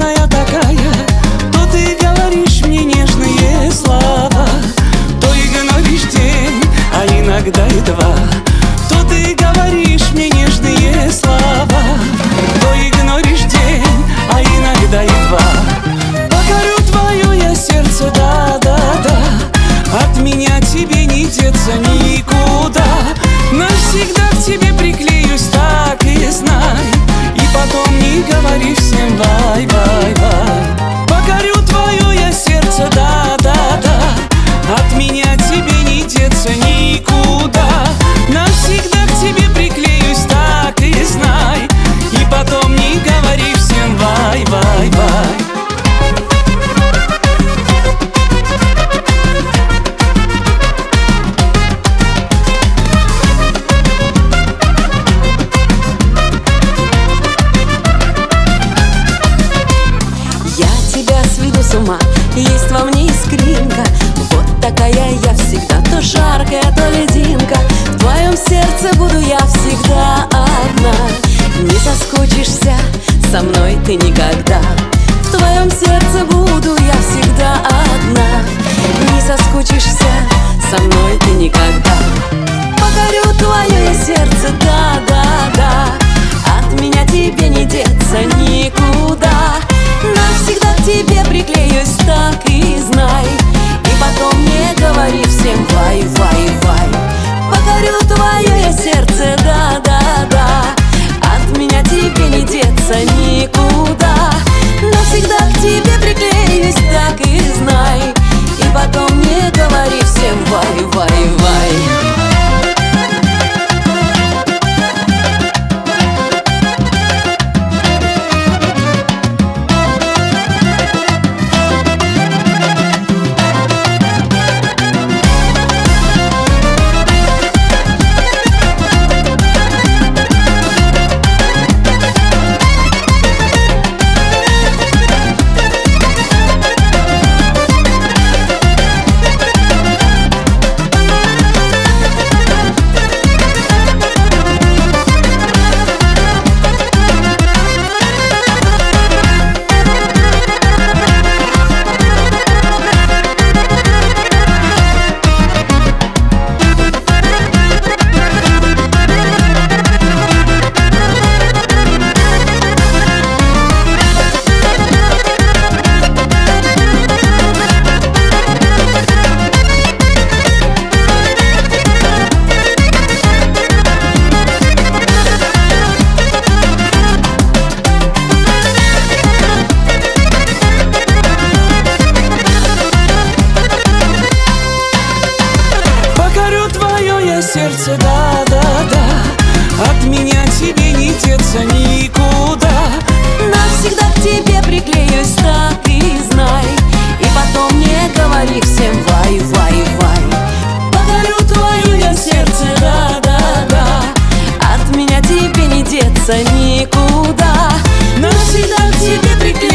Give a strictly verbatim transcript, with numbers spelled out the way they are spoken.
нежная такая, то ты говоришь мне нежные слова, то игноришь день, а иногда и два. То ты говоришь мне нежные слова, то игноришь день, а иногда и два. Покорю твое я сердце, да-да-да, от меня тебе не деться никуда. Навсегда к тебе приклеюсь, так и знай, и потом не говори всем бай-бай-бай. Покорю твое я сердце, да-да-да, от меня тебе не деться никуда. Навсегда к тебе приклеюсь, так и знай, и потом не говори всем бай-бай-бай. С ума, есть во мне искринка, вот такая я всегда, то жаркая, то лединка. В твоем сердце буду я всегда одна. Не соскучишься со мной ты никогда. В твоем сердце буду я всегда одна. Не соскучишься со мной ты никогда. Покорю твое сердце, да-да-да, от меня тебе не деться никуда. Навсегда к тебе приклеюсь, так и знай, и потом не говори всем вай-вай-вай. Покорю твое я сердце, да-да-да, от меня тебе не деться никуда. Навсегда к тебе приклеюсь, так и знай, и потом не говори всем вай-вай-вай. Сердце, да-да-да, от меня тебе не деться никуда. Навсегда к тебе приклеюсь, так и знай, и потом не говори всем вай-вай-вай. Покорю твое я сердце, да-да-да, от меня тебе не деться никуда. навсегда к тебе приклеюсь.